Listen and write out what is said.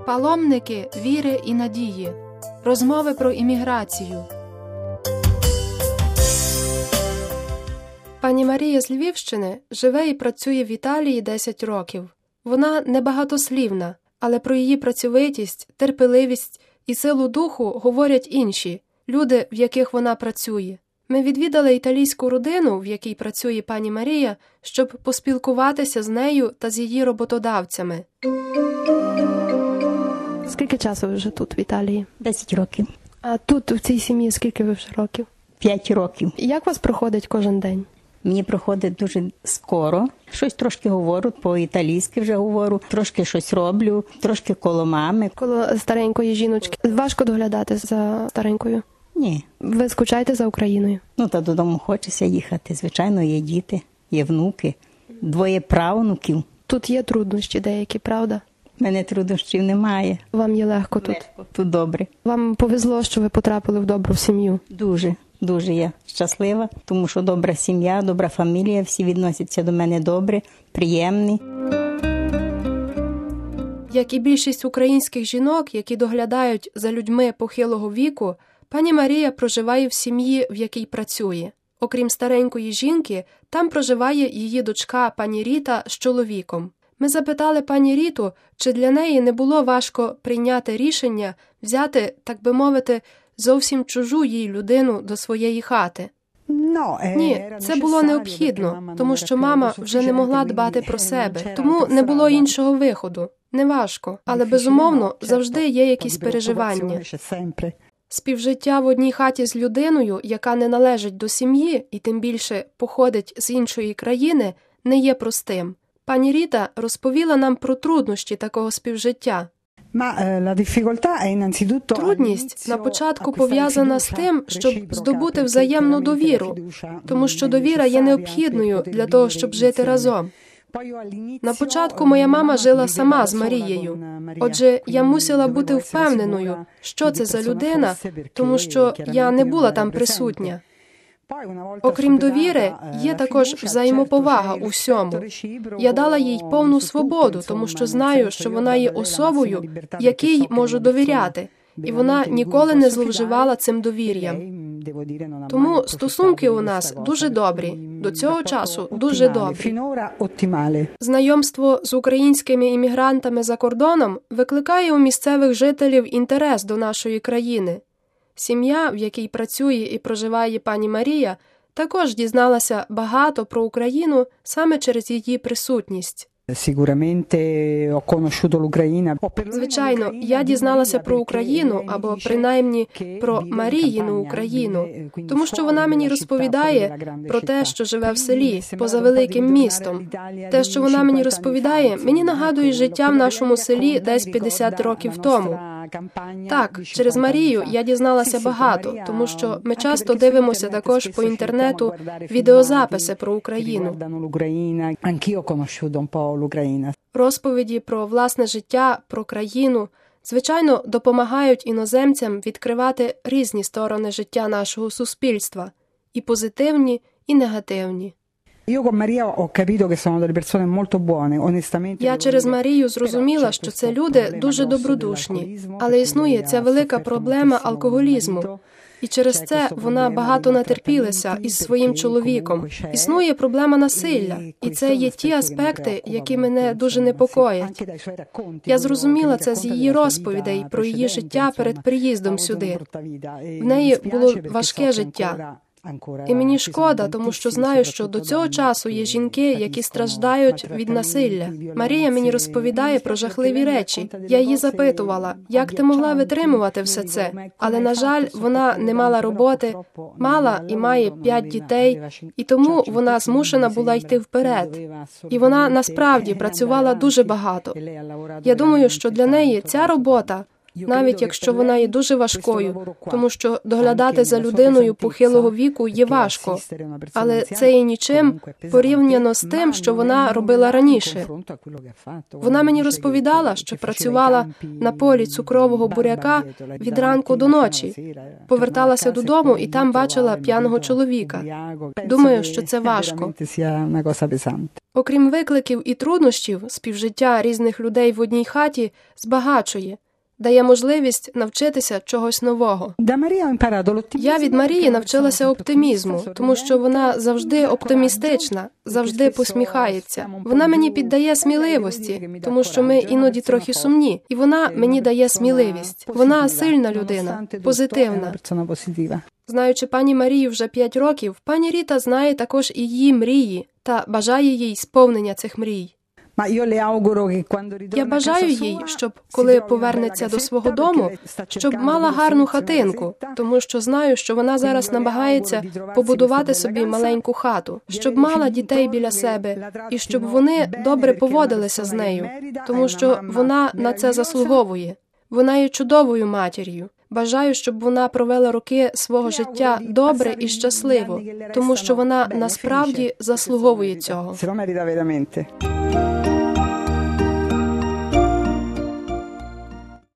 Паломники віри і надії. Розмови про імміграцію. Пані Марія з Львівщини живе і працює в Італії 10 років. Вона небагатослівна, але про її працьовитість, терпеливість і силу духу говорять інші – люди, в яких вона працює. Ми відвідали італійську родину, в якій працює пані Марія, щоб поспілкуватися з нею та з її роботодавцями. Скільки часу ви вже тут, в Італії? 10 років. А тут, в цій сім'ї, скільки ви вже років? 5 років. Як у вас проходить кожен день? Мені проходить дуже скоро. Щось трошки говорю, по-італійськи вже говорю, трошки щось роблю, трошки коло мами. Коло старенької жіночки. Важко доглядати за старенькою? Ні. Ви скучаєте за Україною? Та додому хочеться їхати. Звичайно, є діти, є внуки, 2 правнуків. Тут є труднощі деякі, правда? У мене труднощів немає. Вам є легко тут? Легко, тут добре. Вам повезло, що ви потрапили в добру сім'ю? Дуже я щаслива, тому що добра сім'я, добра фамілія, всі відносяться до мене добре, приємні. Як і більшість українських жінок, які доглядають за людьми похилого віку, пані Марія проживає в сім'ї, в якій працює. Окрім старенької жінки, там проживає її дочка пані Ріта з чоловіком. Ми запитали пані Ріту, чи для неї не було важко прийняти рішення взяти, так би мовити, зовсім чужу їй людину до своєї хати. Ні, це було необхідно, тому що мама вже не могла дбати про себе, тому не було іншого виходу. Не важко, але безумовно завжди є якісь переживання. Співжиття в одній хаті з людиною, яка не належить до сім'ї і тим більше походить з іншої країни, не є простим. Пані Ріта розповіла нам про труднощі такого співжиття. Трудність на початку пов'язана з тим, щоб здобути взаємну довіру, тому що довіра є необхідною для того, щоб жити разом. На початку моя мама жила сама з Марією. Отже, я мусила бути впевненою, що це за людина, тому що я не була там присутня. Окрім довіри, є також взаємоповага у всьому. Я дала їй повну свободу, тому що знаю, що вона є особою, якій можу довіряти, і вона ніколи не зловживала цим довір'ям. Тому стосунки у нас дуже добрі, до цього часу дуже добрі. Знайомство з українськими іммігрантами за кордоном викликає у місцевих жителів інтерес до нашої країни. Сім'я, в якій працює і проживає пані Марія, також дізналася багато про Україну саме через її присутність. Звичайно, я дізналася про Україну, або принаймні про Маріїну Україну, тому що вона мені розповідає про те, що живе в селі, поза великим містом. Те, що вона мені розповідає, мені нагадує життя в нашому селі десь 50 років тому. Так, через Марію я дізналася багато, тому що ми часто дивимося також по інтернету відеозаписи про Україну. Розповіді про власне життя, про країну, звичайно, допомагають іноземцям відкривати різні сторони життя нашого суспільства – і позитивні, і негативні. Я через Марію зрозуміла, що це люди дуже добродушні, але існує ця велика проблема алкоголізму. І через це вона багато натерпілася із своїм чоловіком. Існує проблема насилля, і це є ті аспекти, які мене дуже непокоять. Я зрозуміла це з її розповідей про її життя перед приїздом сюди. В неї було важке життя. І мені шкода, тому що знаю, що до цього часу є жінки, які страждають від насилля. Марія мені розповідає про жахливі речі. Я її запитувала, як ти могла витримувати все це? Але, на жаль, вона не мала роботи, мала і має 5 дітей, і тому вона змушена була йти вперед. І вона насправді працювала дуже багато. Я думаю, що для неї ця робота навіть якщо вона є дуже важкою, тому що доглядати за людиною похилого віку є важко, але це є нічим порівняно з тим, що вона робила раніше. Вона мені розповідала, що працювала на полі цукрового буряка від ранку до ночі, поверталася додому і там бачила п'яного чоловіка. Думаю, що це важко. Окрім викликів і труднощів, співжиття різних людей в одній хаті збагачує, дає можливість навчитися чогось нового. Я від Марії навчилася оптимізму, тому що вона завжди оптимістична, завжди посміхається. Вона мені піддає сміливості, тому що ми іноді трохи сумні, і вона мені дає сміливість. Вона сильна людина, позитивна. Знаючи пані Марію вже 5 років, пані Ріта знає також і її мрії та бажає їй сповнення цих мрій. Я бажаю їй, щоб, коли повернеться до свого дому, щоб мала гарну хатинку, тому що знаю, що вона зараз намагається побудувати собі маленьку хату, щоб мала дітей біля себе і щоб вони добре поводилися з нею, тому що вона на це заслуговує. Вона є чудовою матір'ю. Бажаю, щоб вона провела роки свого життя добре і щасливо, тому що вона насправді заслуговує цього.